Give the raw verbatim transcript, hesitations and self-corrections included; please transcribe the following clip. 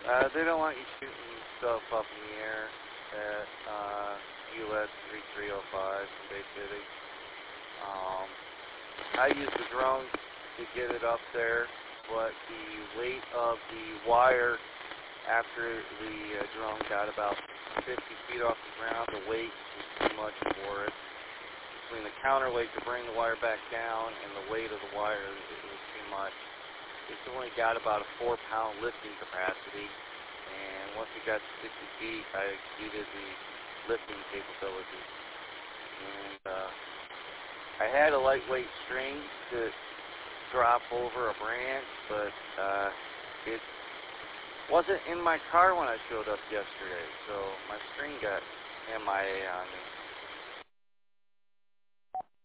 Uh, they don't want you shooting stuff up in the air at uh, U S thirty-three oh five in Bay City. Um, I use the drone to get it up there, but the weight of the wire after the uh, drone got about fifty feet off the ground, the weight was too much for it. Between the counterweight to bring the wire back down and the weight of the wire, it was too much. It's only got about a four pound lifting capacity, and once it got to sixty feet, I exceeded the lifting capability. And uh, I had a lightweight string to drop over a branch, but uh, it wasn't in my car when I showed up yesterday, so my string got M I A on me.